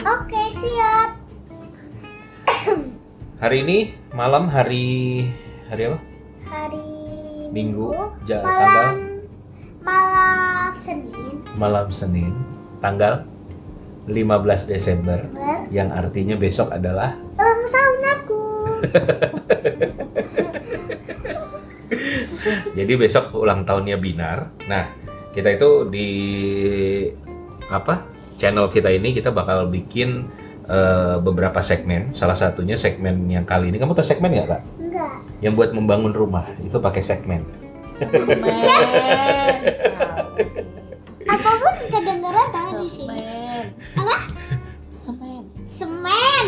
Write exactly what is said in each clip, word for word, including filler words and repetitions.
Oke, siap. Hari ini malam hari hari apa? Hari Minggu, ja- malam tanggal? malam Senin. Malam Senin, tanggal lima belas Desember, Ber- yang artinya besok adalah Ulang tahun aku. jadi besok ulang tahunnya Binar. Nah, kita itu di apa? Channel kita ini kita bakal bikin eh, beberapa segmen. Salah satunya segmen yang kali ini. Kamu tahu segmen nggak, Kak? Enggak. Yang buat membangun rumah itu pakai segmen. Semen. Apapun kedengeran tahu di sini. Semen. Apa? Semen. Semen.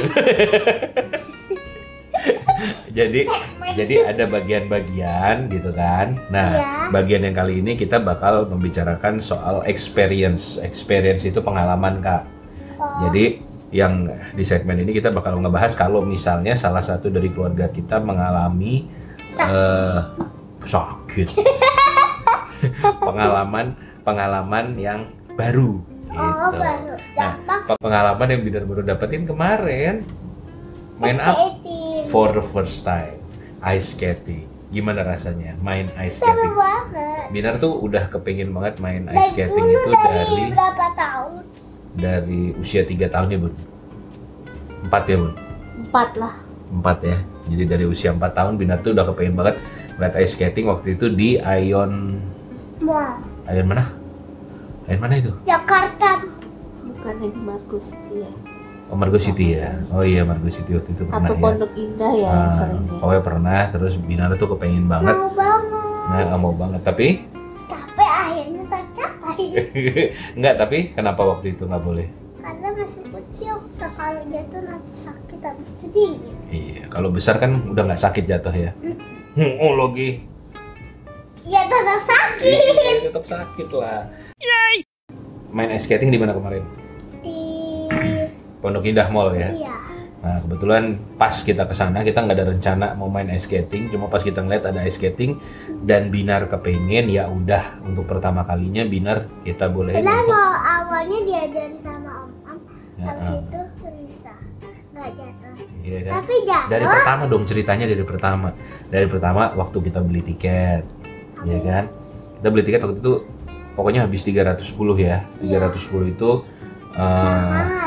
Jadi jadi ada bagian-bagian gitu kan. Nah, Iya. bagian yang kali ini kita bakal membicarakan soal experience. Experience itu pengalaman, Kak. Oh, Jadi yang di segmen ini kita bakal ngebahas kalau misalnya salah satu dari keluarga kita mengalami sakit. eh, sakit. pengalaman pengalaman yang baru gitu. Oh, baru. Nah, Gampang. pengalaman yang Binar baru dapetin kemarin main apa? Skating. For the first time, ice skating. Gimana rasanya main ice Seru skating? banget. Binar tuh udah kepengin banget main Dari ice skating dulu itu dari dari berapa tahun? dari usia tiga tahun ya, Bun? Empat ya, Bun? Empat lah. Empat ya. Jadi dari usia empat tahun Binar tuh udah kepengin banget lihat ice skating waktu itu di Ion. Wah, Ion mana? Ion mana itu? Jakarta. Bukannya di Markus ya. Oh, Margo City ya. Oh iya, Margo City waktu itu pernah Atau ya. Pondok Indah ya yang Ah, sering ya. pokoknya pernah. Terus Binar tuh kepengin banget. Mau banget. Nah, nggak mau banget. Tapi Tapi akhirnya tercapai. Enggak, tapi kenapa waktu itu nggak boleh? Karena masih kecil, tak kalau jatuh nanti sakit habis itu dingin. Iya, kalau besar kan udah nggak sakit jatuh ya. Hmm, oh logi. Ya tetap sakit. Iya, tetap sakit lah. Main ice skating di mana kemarin? Di Pondok Indah Mall ya. iya. Nah, kebetulan pas kita ke sana kita nggak ada rencana mau main ice skating, cuma pas kita ngeliat ada ice skating dan Binar kepengen, ya udah untuk pertama kalinya Binar kita bolehin Padahal untuk mau awalnya diajari sama om om, Ya, habis ah. itu bisa nggak jatuh. Iya kan? Tapi jatuh. Dari pertama dong, ceritanya dari pertama. Dari pertama waktu kita beli tiket, ya kan? Kita beli tiket waktu itu pokoknya habis tiga ratus sepuluh ya. tiga ratus sepuluh itu eh, Mahal.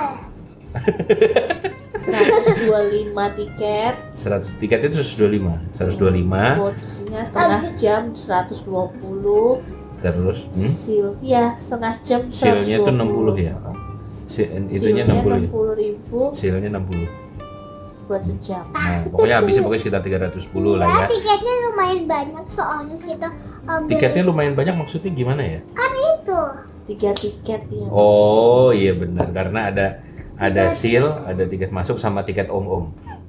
seratus dua puluh lima tiket. seratus tiket itu seratus dua puluh lima. seratus dua puluh lima Coachnya setengah jam seratus dua puluh. terus hmm? Seal ya setengah jam Seal-nya tuh enam puluh ya. Si, itunya enam puluh ya. enam puluh ribu Seal-nya enam puluh. buat sejam. Nah, pokoknya habisnya pokoknya sekitar tiga ratus sepuluh lah Iya, ya. tiketnya lumayan banyak soalnya kita ambil Tiketnya lumayan banyak, maksudnya gimana ya? itu. Tiga tiket ya. Oh, iya benar, karena ada ada seal, ada tiket masuk sama tiket om-om.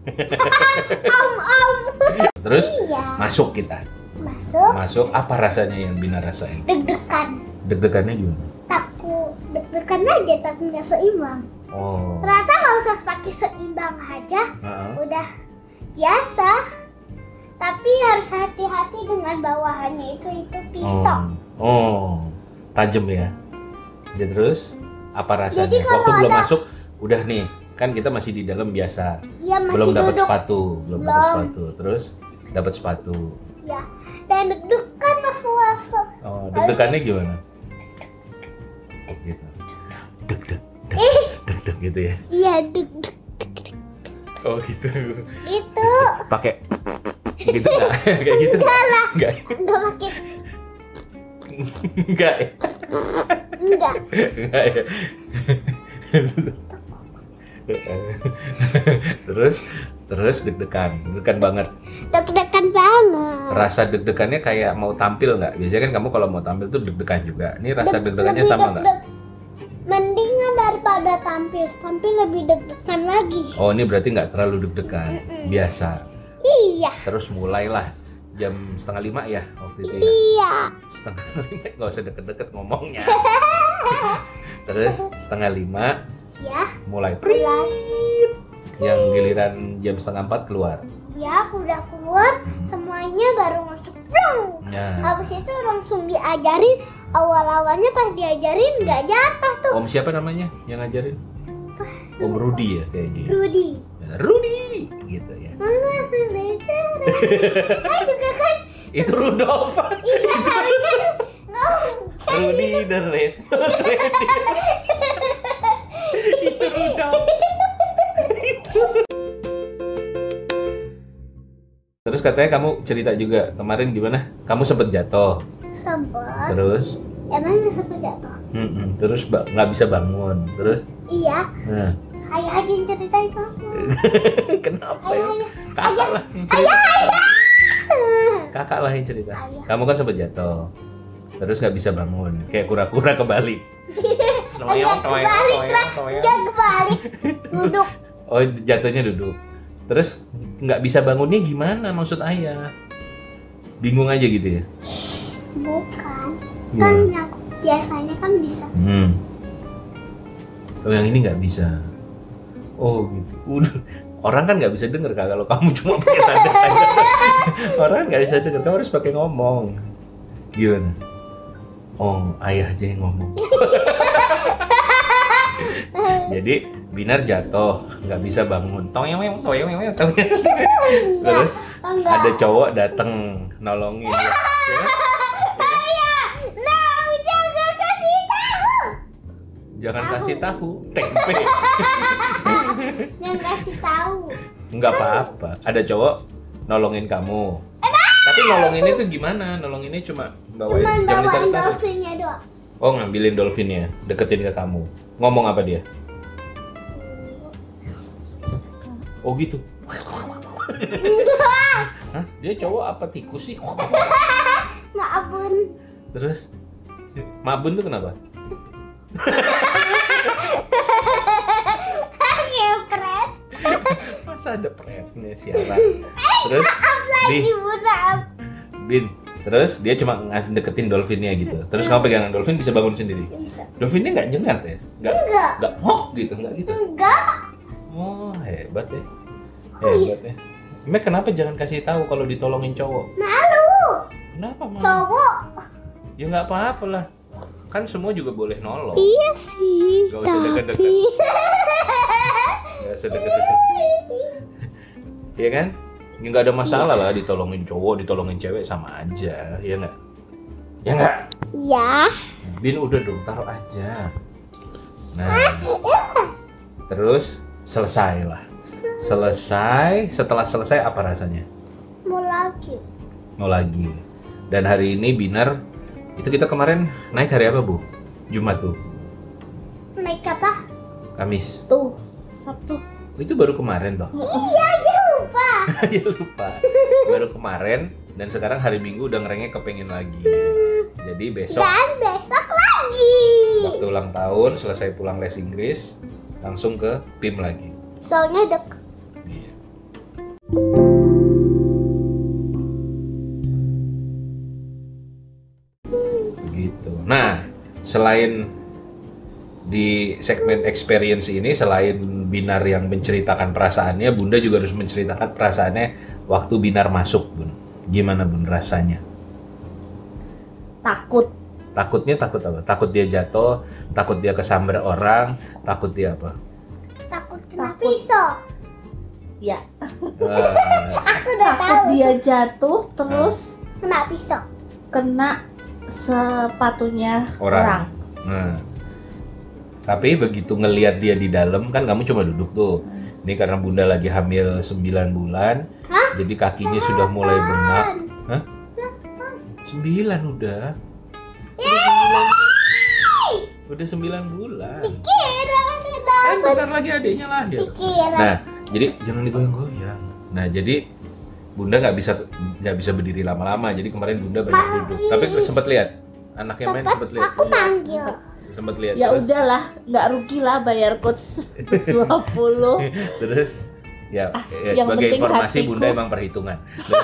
Terus Iya. masuk kita. Masuk, Masuk, apa rasanya yang Bina rasain? deg-degan. Deg-degannya gimana? Takut deg-degan aja tapi nggak seimbang. Oh. Ternyata nggak usah pakai seimbang aja, Heeh. udah biasa. Tapi harus hati-hati dengan bawahannya itu itu pisau. Oh, oh. Tajam ya. Jadi terus apa rasanya? Jadi kalau Waktu belum ada- masuk, udah nih, kan kita masih di dalam biasa. Iya masih Belum dapat duduk sepatu, belum dapat Belum. sepatu. Terus dapat sepatu. ya. Dan deg-degan pas mau masuk. Oh, deg-degannya gimana? Gitu. Deg-deg, deg, deg-deg gitu ya. Iya deg-deg Oh gitu. itu. Pakai gitu nggak? Kayak gitu nggak? Nggak. Nggak pakai Nggak ya? enggak. Nggak ya? Terus terus deg-degan, deg-degan banget. Deg-degan banget. Rasa deg-degannya kayak mau tampil nggak? Biasanya kan kamu kalau mau tampil tuh deg-degan juga. Ini rasa Deg- deg-degannya lebih sama nggak? deg-deg. Mendingan daripada tampil, tampil lebih deg-degan lagi. Oh, ini berarti nggak terlalu deg-degan, biasa. Iya, Terus mulailah jam setengah lima ya waktu itu ya. iya. Setengah lima nggak usah deket-deket ngomongnya. Terus setengah lima Ya, mulai pulang. yang giliran jam setengah empat keluar. Ya, udah keluar, semuanya baru masuk. Brung. Nah, Habis itu langsung diajarin. Awal-awalnya pas diajarin nggak jatuh tuh. om siapa namanya yang ngajarin? Om Rudi ya kayaknya. Rudy. Ya, Rudi gitu ya. Mama beser. Saya juga kan. Itu Rudolf. Iya, tapi kan no. Rudi the Red Nose Reindeer. Itu Rudolf. Terus katanya kamu cerita juga kemarin gimana? Kamu sempet jatuh. Sempet. Terus? Emangnya sempet jatuh? Mm-mm. Terus ba- nggak bisa bangun. Terus? Iya. Nah. Ayah aja yang ceritain ke aku. Kenapa Ayah, ya? ayah. Kakak lah yang cerita. Ayah, ayah. Kakak lah yang cerita. Ayah. Kamu kan sempet jatuh. Terus nggak bisa bangun. Kayak kura-kura kebalik. Enggak kebalik lah. Enggak kebalik. Duduk. Oh, jatuhnya duduk. Terus nggak bisa bangunnya gimana maksud ayah? Bingung aja gitu ya? Bukan. Gimana? Kan yang biasanya kan bisa. Hmm. Oh, yang ini nggak bisa. Oh gitu. Udah. Orang kan nggak bisa denger Kak, kalau kamu cuma pakai tanda-tanda. Orang nggak bisa denger, kamu harus pakai ngomong. Gimana? Oh, ayah aja yang ngomong. Jadi Binar jatuh, nggak bisa bangun. Toyeng, toyeng, toyeng, toyeng. Terus Enggak. ada cowok dateng nolongin ya. Ya kan? Ayah, nah jangan kasih tahu. Jangan kasih tahu, tempe. Jangan kasih tahu. Nggak apa-apa. Ada cowok nolongin kamu. Tapi nolonginnya tuh gimana? Nolonginnya cuma bawain, Cuman jangan bawain ditarik-tarik. dolphinnya doang. Oh, ngambilin dolphinnya, deketin ke kamu. Ngomong apa dia? Oh gitu. Hah? Dia cowok apa tikus sih? Nggak abun. Terus mabun tuh kenapa? Ngepret. Masa ada pretnya siaran. Terus di Lagi maaf. Bin. Terus dia cuma ngasih deketin dolphinnya gitu. Terus kamu pegangan dolphin bisa bangun sendiri. Bisa. Dolphinnya nggak jengat ya? Nggak Enggak. nggak hok gitu, nggak gitu. Enggak. Oh, hebat ya. Hebat ya. Mek, kenapa jangan kasih tahu kalau ditolongin cowok? Malu. Kenapa, Mam? Cowok. Ya nggak apa-apa lah. Kan semua juga boleh nolong. Iya sih. Gak usah deket-deket. Gak usah deket-deket. Iya kan? Ya nggak ada masalah lah ditolongin cowok, ditolongin cewek sama aja. Ya nggak? Ya nggak? Ya. Bin, udah dong, taruh aja. Nah, terus selesai lah. Selesai, setelah selesai apa rasanya? Mau lagi. Mau lagi. Dan hari ini Binar, itu kita kemarin naik hari apa, Bu? Jumat, Bu? Naik apa? Kamis. Tuh, Sabtu. Itu baru kemarin toh? Iya, dia lupa. Ya lupa. Baru kemarin, dan sekarang hari Minggu udah ngerengek kepengen lagi. Jadi besok Dan besok lagi. waktu ulang tahun, selesai pulang les Inggris, langsung ke P I M lagi. Soalnya deket. Iya. Begitu. Nah, selain di segmen experience ini, selain Binar yang menceritakan perasaannya, Bunda juga harus menceritakan perasaannya waktu Binar masuk, Bun. Gimana, Bun, rasanya? Takut. Takutnya takut apa? Takut dia jatuh, takut dia kesambar orang, takut dia apa? Takut kena Takut. pisau. Ya, Eh, Aku udah takut tahu. dia jatuh terus Kena pisau. kena sepatunya Orang. orang. Nah, tapi begitu ngelihat dia di dalam, kan kamu cuma duduk tuh. Ini karena Bunda lagi hamil sembilan bulan, Hah? jadi kakinya sudah mulai bengkak. Kan. Hah? sembilan udah. Yeay. Udah sembilan bulan. Kira masih Kan dapat. bentar lagi adiknya lahir. Pikiran. Nah, jadi jangan digoyang-goyang. Nah, jadi Bunda nggak bisa nggak bisa berdiri lama-lama. Jadi kemarin Bunda banyak Mari. duduk. Tapi sempat lihat anaknya main, sempat lihat. Aku manggil. Sempat lihat. Ya terus, udahlah, nggak rugi lah bayar coach seratus dua puluh. terus ya, ya yang sebagai penting informasi hatiku. Bunda emang perhitungan.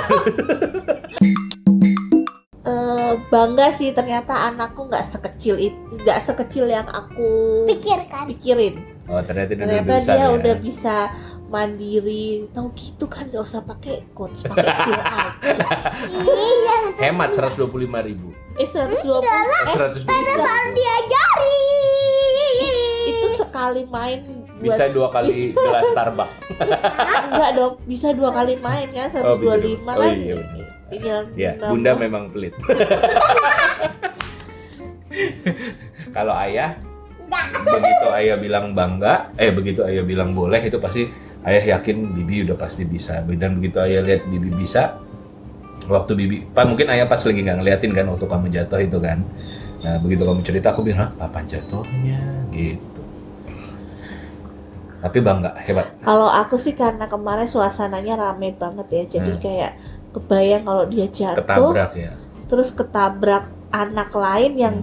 Eh, bangga sih ternyata anakku nggak sekecil itu, nggak sekecil yang aku Pikirkan. pikirin. Oh, ternyata dia udah Ternyata besar dia ya. udah bisa mandiri. Tahu gitu kan, nggak usah pakai coach, pakai seal aja. Iya. Hemat seratus dua puluh lima ribu. Eh seratus dua puluh. Oh, seratus dua puluh Bisa. ribu. Baru diajari. Itu se- sekali main buat, Bisa dua kali bisa- gelas Starbucks. enggak dong, bisa dua kali main kan, Oh, bisa seratus dua puluh dua. lima Oh, kan. iya, benar. Tinggal Ya, nambah. Bunda memang pelit. Kalau ayah, begitu ayah bilang bangga, eh begitu ayah bilang boleh, itu pasti ayah yakin Bibi udah pasti bisa. Dan begitu ayah lihat Bibi bisa, waktu Bibi, Pak mungkin ayah pas lagi nggak ngeliatin kan waktu kamu jatuh itu kan. Nah begitu kamu cerita aku bilang, hah kapan jatuhnya? Gitu. Tapi bangga, hebat. Kalau aku sih karena kemarin suasananya rame banget ya, jadi Hmm. kayak kebayang kalau dia jatuh, Ketabrak ya. terus ketabrak anak lain yang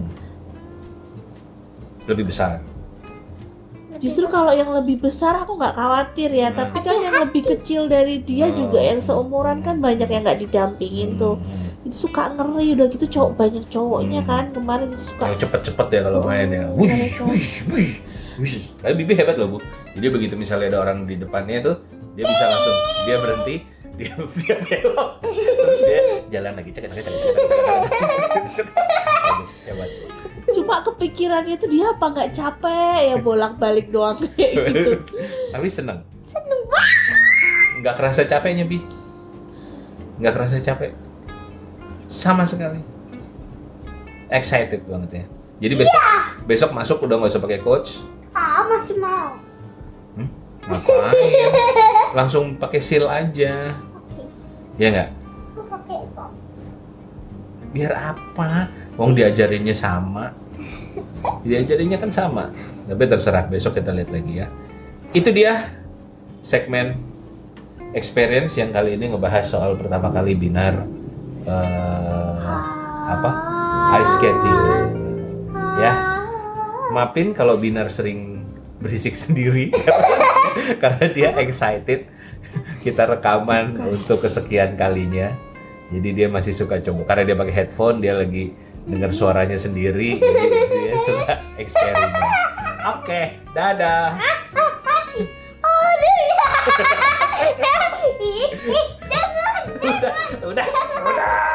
Lebih besar. justru kalau yang lebih besar aku nggak khawatir ya, Hmm. tapi kan yang lebih kecil dari dia Oh. juga yang seumuran kan banyak yang nggak didampingin tuh, Hmm. jadi suka ngeri udah gitu cowok banyak cowoknya Hmm. kan kemarin jadi suka. Yang cepet-cepet ya kalau Oh, main ya. iya, Wush, iya. wush, wush, wush. Tapi Bibi hebat loh Bu. Jadi begitu misalnya ada orang di depannya tuh, dia bisa langsung dia berhenti, dia dia belok, terus dia jalan lagi cek cek cek cek. Bagus, hebat. Cuma kepikirannya tuh dia apa nggak capek ya bolak-balik doang kayak gitu. Tapi seneng. Seneng Nggak kerasa capeknya Bi. Nggak kerasa capek. Sama sekali. Excited banget ya. Jadi besok besok masuk udah nggak usah pakai coach. Ah, masih mau. Ngapain? Langsung pakai seal aja. Oke, Ya nggak? aku pakai box. Biar apa? Wong diajarinnya sama. Diajarinnya kan sama. Tapi terserah, besok kita lihat lagi ya. Itu dia segmen experience yang kali ini ngebahas soal pertama kali Binar eh, apa? Ice skating. Ya. Maafin kalau Binar sering berisik sendiri karena dia excited. Kita rekaman untuk kesekian kalinya. Jadi dia masih suka coba karena dia pakai headphone, dia lagi dengar suaranya sendiri, jadi dia suka eksperimen. Oke, dadah. Oh, dia. Ih, ih, jangan. Udah, udah, udah.